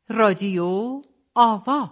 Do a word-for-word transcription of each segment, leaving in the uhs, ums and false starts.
رادیو آوا.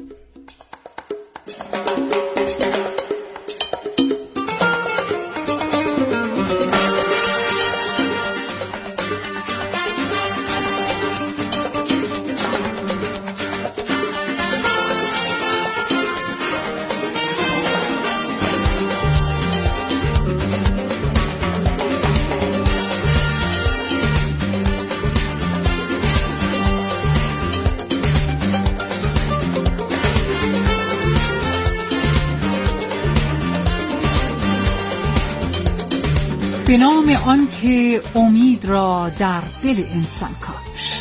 به نام آن که امید را در دل انسان کاش.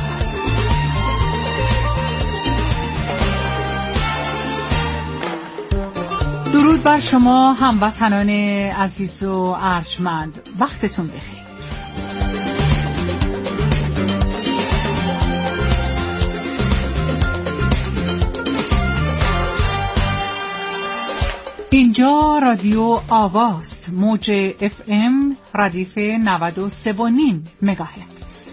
درود بر شما هموطنان عزیز و ارجمند، وقتتون بخیر. اینجا رادیو آواست، موج اف ام ردیف نود و سه و نیم مگاهرتز.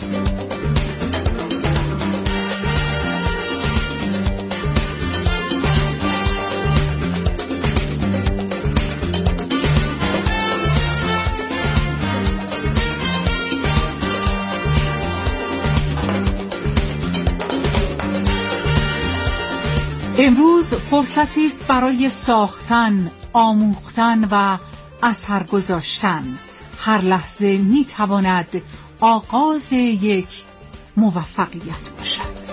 امروز فرصتی است برای ساختن، آموختن و اثر گذاشتن. هر لحظه می تواند آغاز یک موفقیت باشد.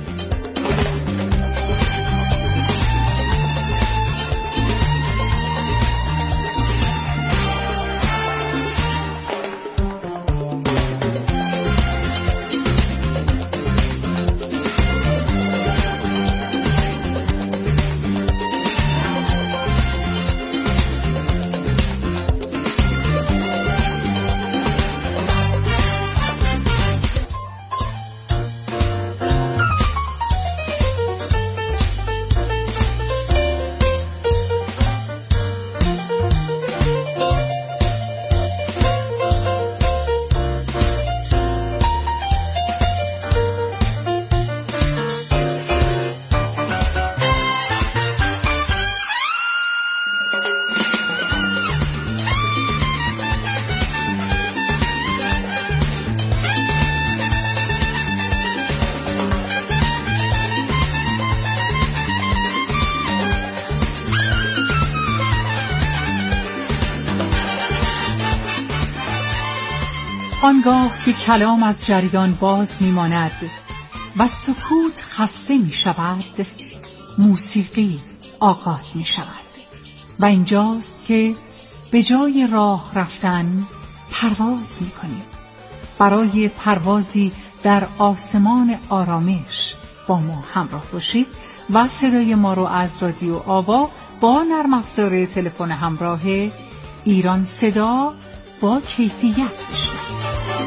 آنگاه که کلام از جریان باز می‌ماند و سکوت خسته می‌شود، موسیقی آغاز می‌شود و اینجاست که به جای راه رفتن پرواز می‌کنیم. برای پروازی در آسمان آرامش با ما همراه باشید و صدای ما رو از رادیو آوا با نرم افزار تلفن همراه ایران صدا با کیفیت بشنوید.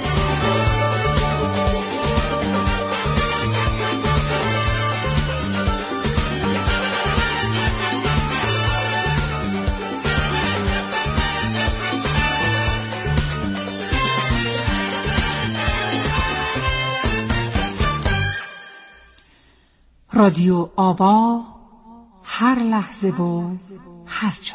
رادیو آوا، هر لحظه و هر جا.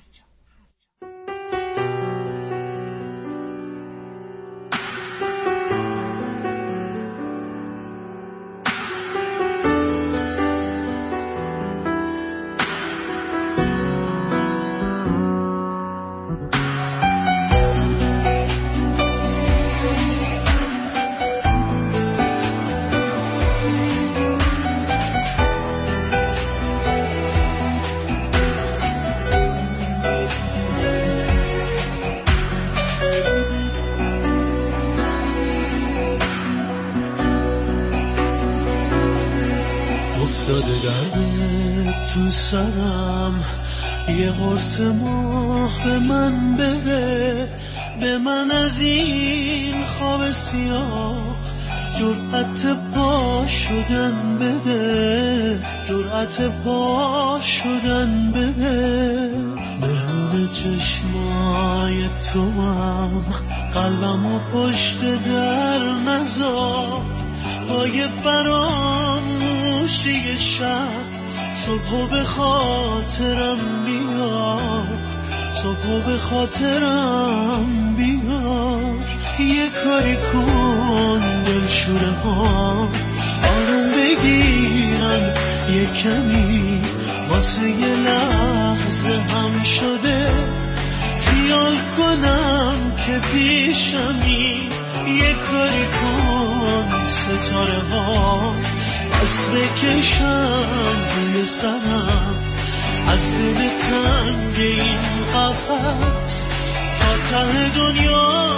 افتاده درد تو سرم، یه قرص ماه به من بده، به من از این خواب سیاه جرأت پا شدن بده، جرأت پا شدن بده. مهمون چشمای تو هم قلبم و پشت در نذار، پای فراموشی شب صبح به خاطرم بیار، صبح به خاطرم بیار. یه کاری کن دلشوره ها آروم بگیرن یه کمی، واسه یه لحظه هم شده خیال کنم که پیشمی. یه کاری کن ستاره ها از بکشن روی سرم، از دل تنگ این قفس تا ته دنیا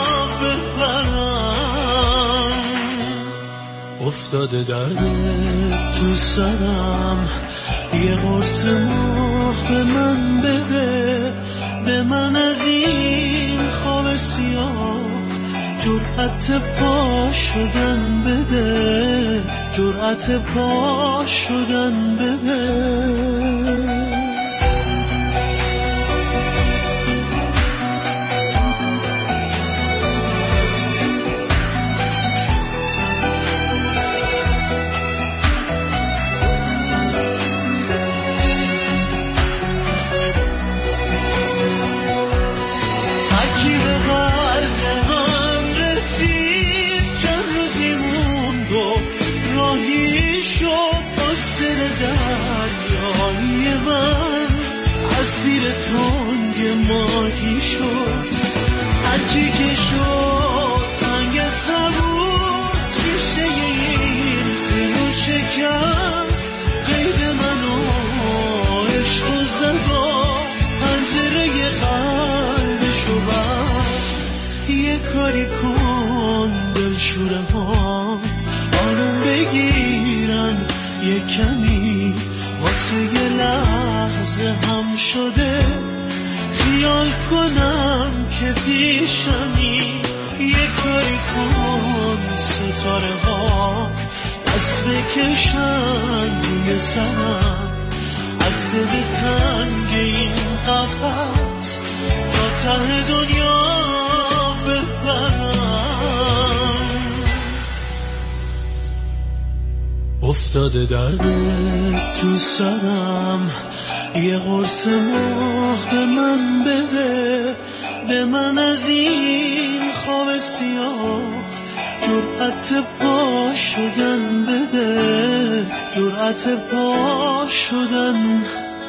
ببرم. افتاده درد تو سرم، یه قرص ماه به من بده، به من از این خواب سیاه جرأت پا شدن بده، جرأت پا شدن بده. اسیر تنگ ماهی شد، هرچی که شد تنگ سبود، شیشه این دلو شکست، قید منو عشق و زدا پنجره قلبشو بست. یه کاری کن دلشوره ها آروم بگیرن یه کمی، واسه یه لحظه هم شده خیال کنم که پیشمی. یه کاری کن ستاره ها دست بکشن روی سرم، از دل تنگ این قفس تا ته دنیا ببرم. افتاده درد تو سرم، یه قرص ماه به من بده، به من از این خواب سیاه جرأت پا شدن بده، جرأت پا شدن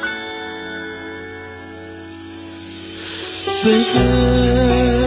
بده.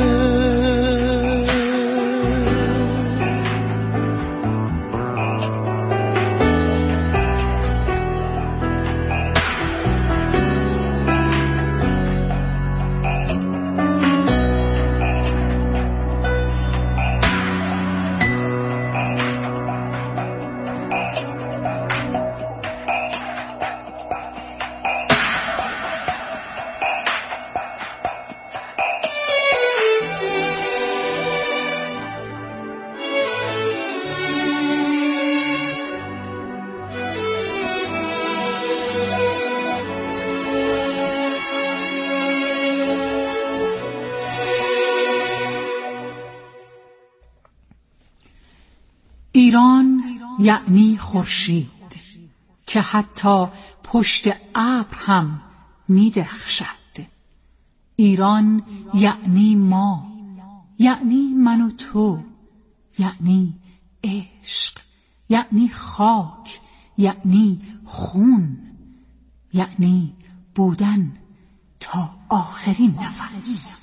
ایران یعنی خورشید که حتی پشت ابر هم می درخشد. ایران یعنی ما، یعنی من و تو، یعنی عشق، یعنی خاک، یعنی خون، یعنی بودن تا آخرین نفس.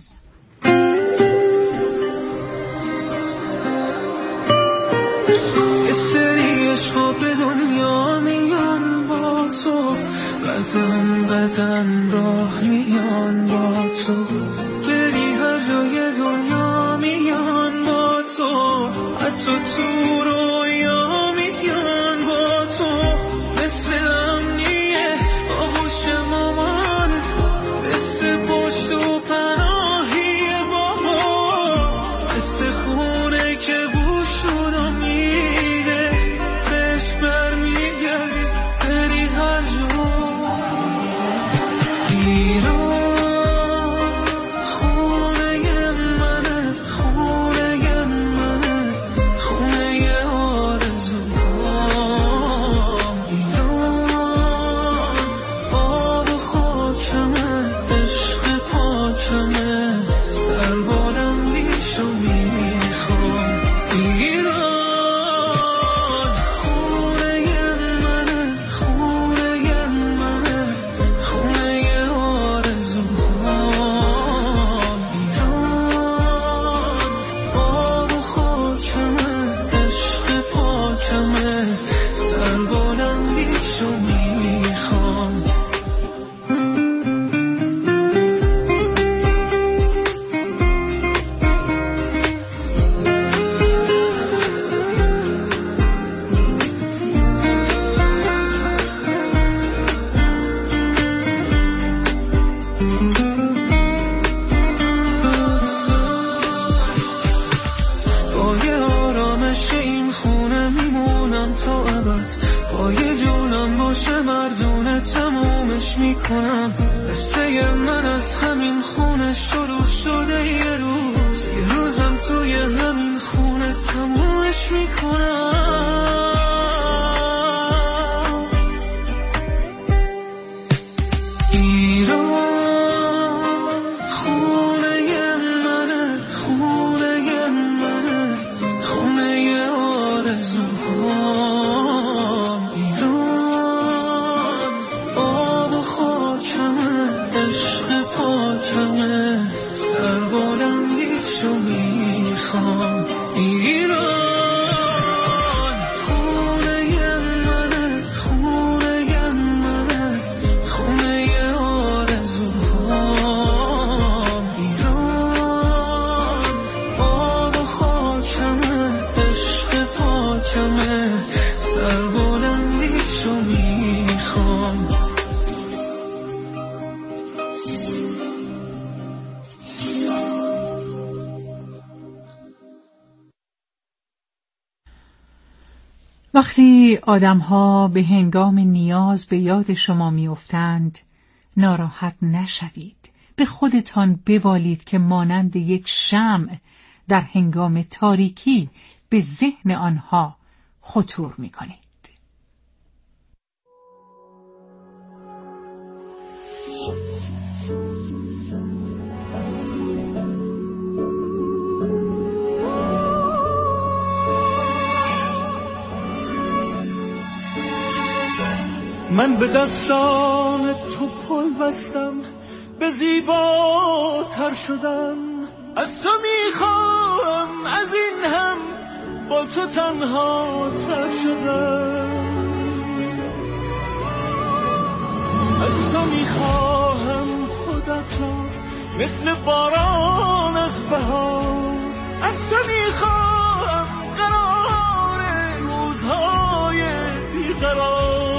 یه سری عشقا به دنیا میان با تو، قدم قدم راه میان با تو، بری هر جای دنیا میان با تو، حتی تو رویا میان با تو. مثل امنیه آغوش مامان، مثل پشت و پناهی بابا، مثل خونه که بوشونو میده بهش برمیگردی بری هر جا. ایران خونه منه، خونه منه، خونه میکنم تا ابد، پای جونم باشه مردونه تمومش میکنم. قصه من از همین خونه شروع شده، یه روز یه روزم توی همین خونه تمومش میکنم. ایران خونه منه، خونه منه، خونه آرزوهام. ایران آب و خاکمه، عشق پاکمه، سربلندیشو میخوام. ایران وقتی آدم‌ها به هنگام نیاز به یاد شما می‌افتند، ناراحت نشوید. به خودتان ببالید که مانند یک شمع در هنگام تاریکی به ذهن آنها خطور می‌کنید. من به دستان تو پل بستم، به زیباتر شدم. از تو میخوام از این هم با تو تنها تر شدم. از تو میخواهم خودت را مثل باران از بهار. از تو میخواهم قرار روزهای بیقرار.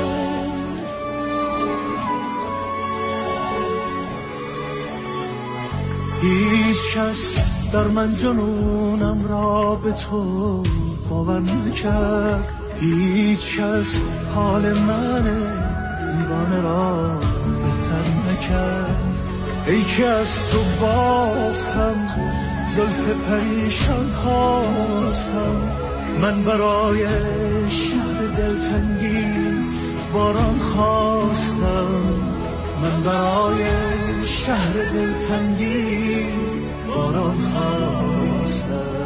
هیچ کس در من جنونم را به تو باور نکرد. هیچ کس حال من دیوانه را بهتر نکرد. ای که از تو باز هم زلف پریشان خواستم. من برای شهر دلتنگی باران خواستم. من برای شهر دلتنگی باران خواستم.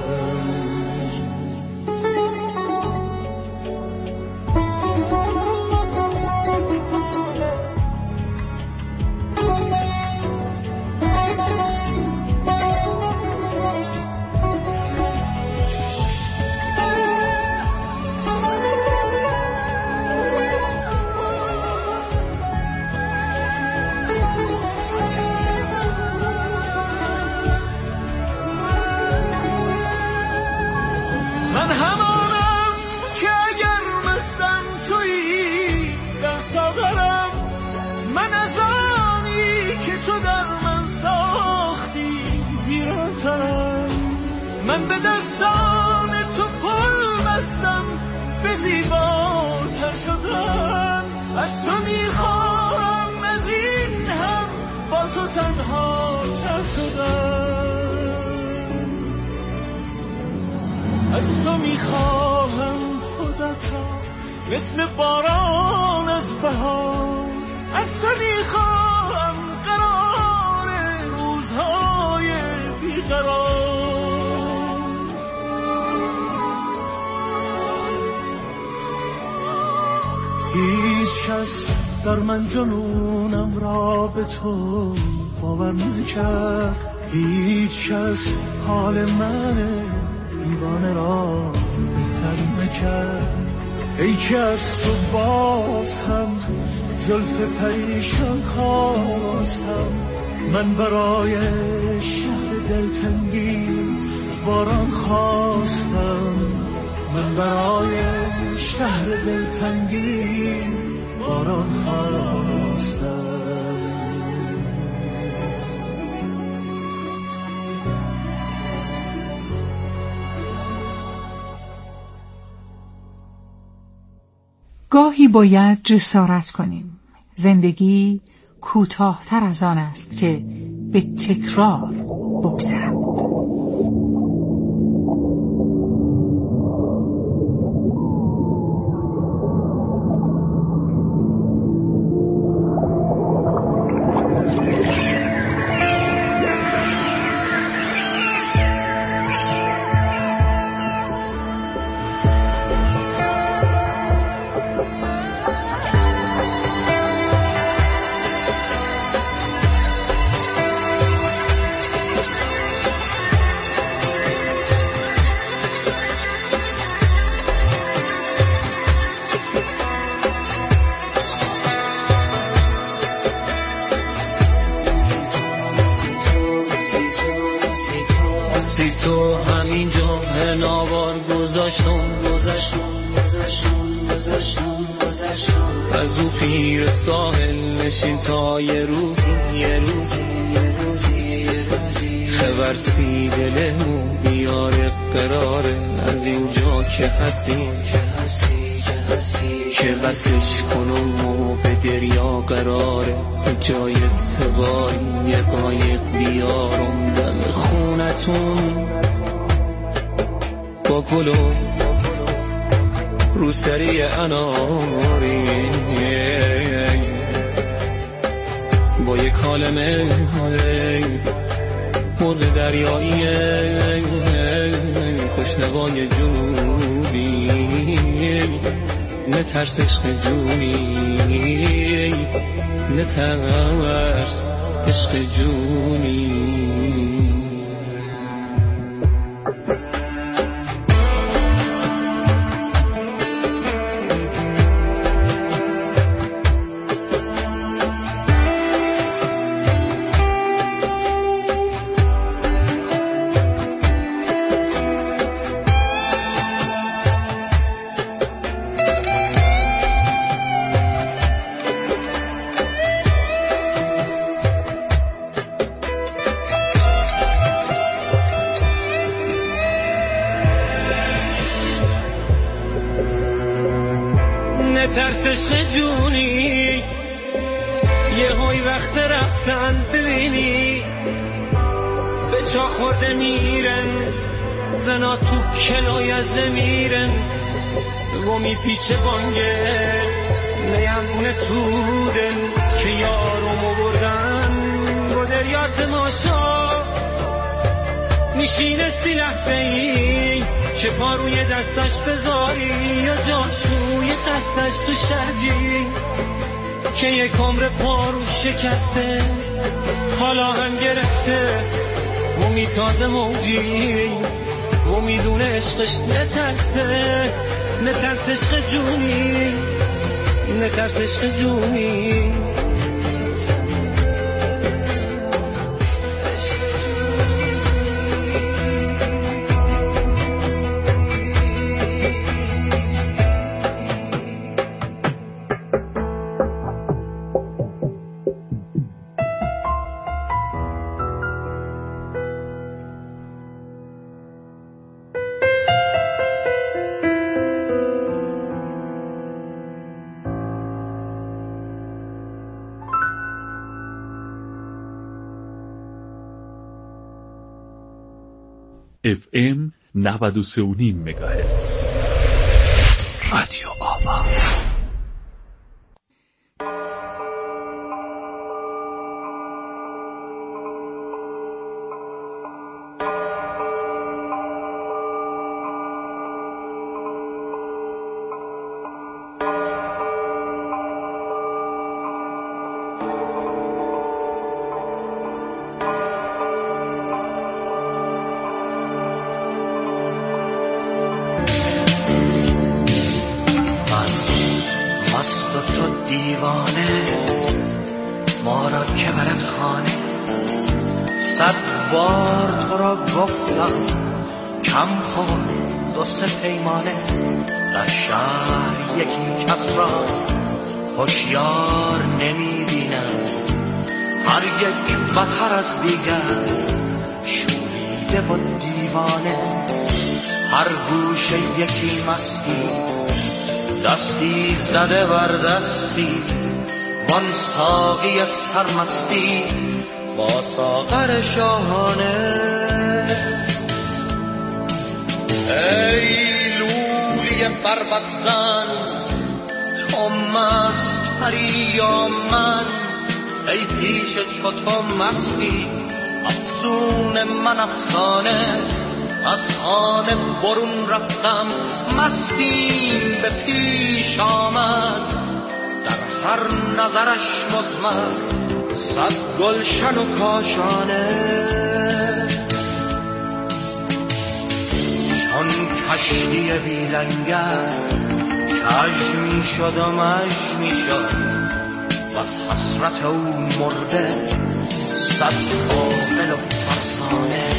من به دستان تو پل بستم، به زیباتر شدم. از تو میخوام از این هم با تو تنها تر شدم. از تو میخواهم خودت را مثل باران از بهار. از تو میخواهم قرار روزهای بیقرار. هیچ کس در من جنونم را به تو باور نکرد. هیچ کس حال من دیوانه را بهتر نکرد. ای که از تو باز هم زلف پریشان خواستم. من برای شهر دلتنگی باران خواستم. من برای شهر دلتنگی باران خواستم. گاهی باید جسارت کنیم. زندگی کوتاه‌تر از آن است که به تکرار بگذرد. سی تو همینجا ناوار گذاشتم گذاشتم گذاشتم گذاشتم گذاشتم از او پیر ساحل نشین تا یه روزی یه روزی یه روزی یه روزی خبرسی دلمو بیاره قراره از اینجا که هستی که هستی که هستی که بسش کنم و به دریا قراره به جای سواری یه قایق بیارم دم خونتون با گلو رو سری اناری با یه کالمه مرغ دریایی خوشنوای جنوبی نترس عشق جونی نترس عشق جونی نترس عشق جونی یه های وقت رفتن ببینی به چا خورده میرن زنا تو کلای از نمیرن و میپیچه بانگه نیمونه تو دل که یارو بردن با دریا تماشا میشینه سی لحظه ای که پا روی دستش بذاری یا جاشوی دستش تو شرجی که یک عمر پا رو شکسته حالا هم گرفته و میتازه موجی و میدونه عشقش نترسه نترس عشق جونی نترس عشق جونی اف ام نود و سه و نیم مگاهرتز رادیو آوا. دیوانه ما را که برد خانه صد بار تو را گفتم کم خور دو سه پیمانه در شهر یکی کس را هوشیار نمی بینم هر یک بتر از دیگر شوریده و دیوانه هر گوشه یکی مستی دستی زده بر دستی وان ساقی سرمستی با ساغر شاهانه. ای لولی بربط زن تو مست پری یا من، ای پیش چو تو مستی افسون من افسانه. از خانه برون رفتم مستیم به پیش آمد، در هر نظرش مزمر صد گلشن و کاشانه. چون کشتی بیلنگر کج می شد و مج می شد و از حسرت او مرده صد کامل و فرزانه.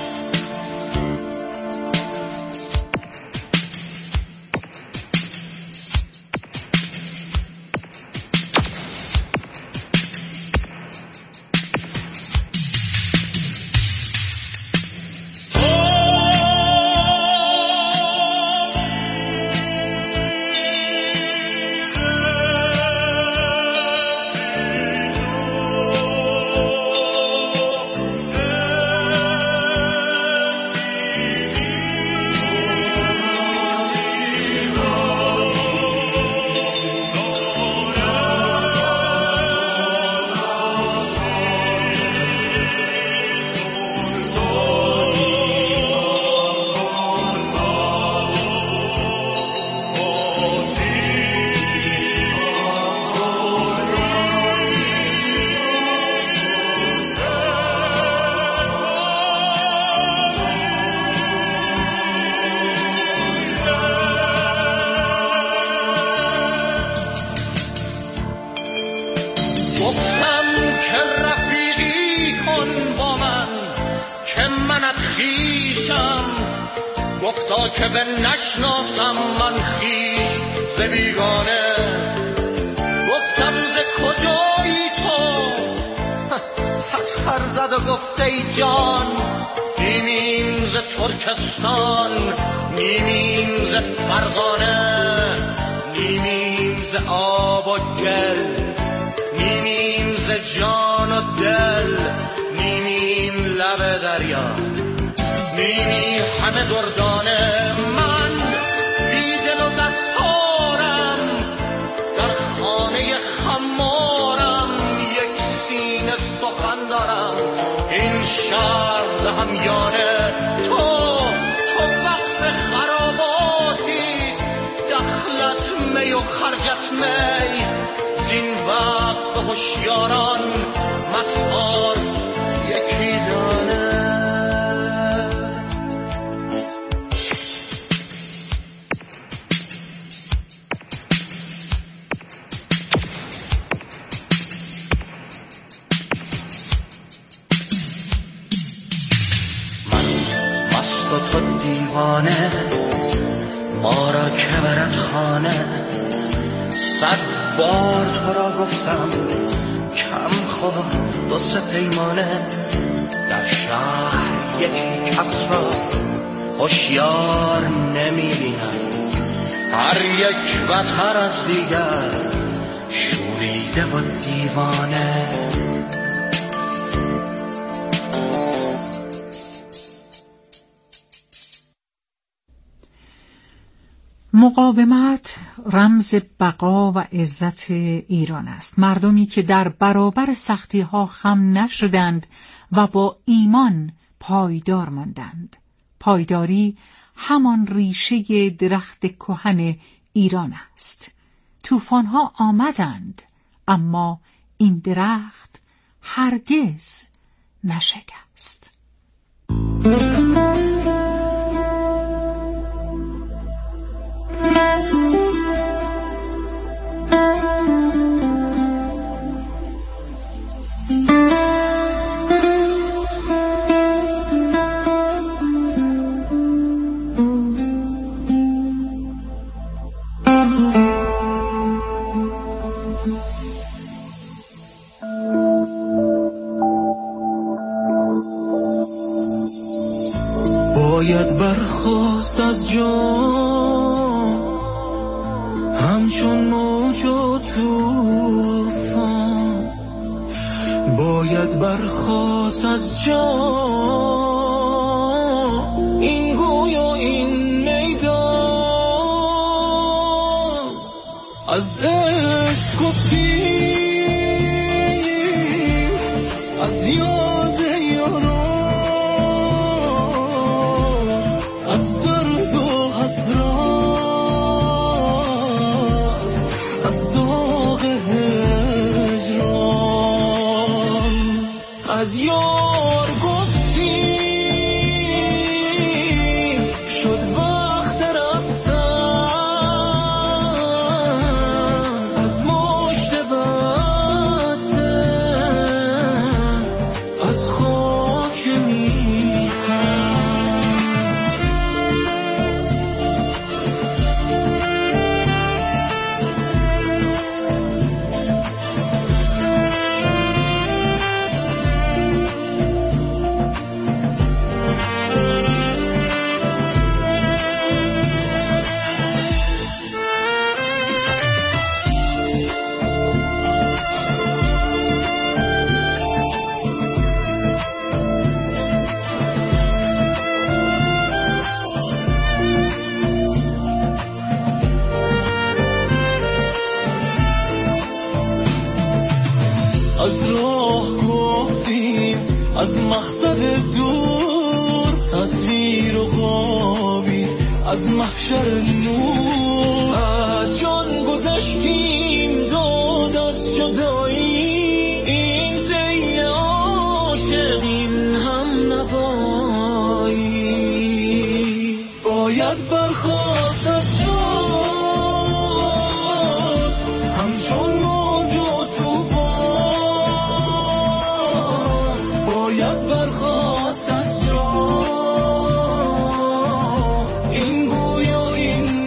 گفتا که به نشناسم من خیش ز بیگانه. گفتم ز کجایی تو، پس خر زد و گفت ای جان نیمیم ز ترکستان، نیمیم ز فرغانه، نیمیم ز آب و گل، نیمیم ز جان و دل، نیمیم لب دریا، نیمی همه دردانه. من بیدل و دستارم در خانه خمارم، یک سینه سخن دارم این شهر ده همیانه. تو تو وقت خراباتی دخلت می و خرجت می، زین وقت به هوشیاران مسخار یکی دانه. ما را که برد خانه، صد بار تو را گفتم کم خور دو سه پیمانه. در شهر یکی کس را هوشیار نمی بینم، هر یک بتر از دیگر شوریده و دیوانه. مقاومت رمز بقا و عزت ایران است. مردمی که در برابر سختی ها خم نشدند و با ایمان پایدار ماندند. پایداری همان ریشه درخت کهن ایران است. طوفان ها آمدند اما این درخت هرگز نشکست. باید برخاست از جا همچون موج و طوفان باید برخاست از جا این گویا این میدان. از عشق و پیر از یاد یاران از درد و حسرت از داغ هجران از یار گفتی شد وقت رفتن از مشت بسته از خاک میخن. از راه گفتیم از مقصد دور تصویر و خوابی از محشر نور از جان گذشتیم دو دست جدایی این زین عاشقین هم نوایی باید برخاست از جان همچون موج و طوفان باید برخاست از جا این گویا این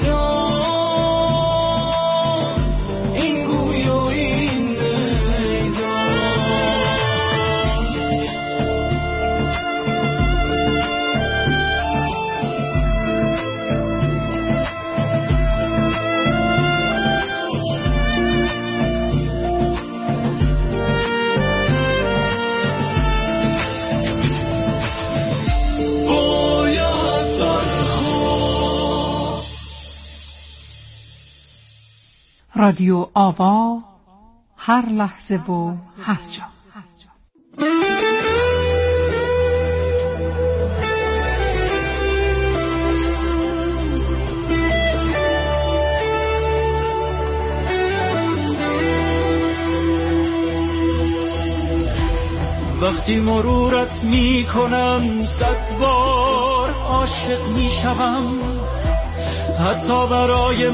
میدان این گویا این میدان. باید برخاست. رادیو آوا، هر لحظه و هر جا. وقتی مرورت می کنم صد بار عاشق می شوم حتی برای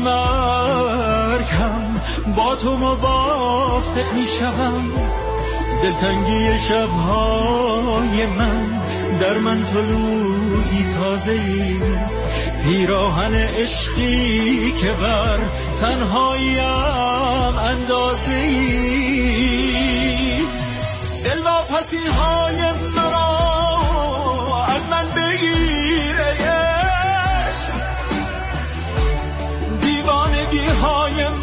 مرگم با تو موافق می شوم. دلتنگی شبهای من در من طلوعی تازه‌ای پیراهن عشقی که بر تنهاییم اندازه‌ای دلواپسی های مرا از من بگیره عشق دیوانگی های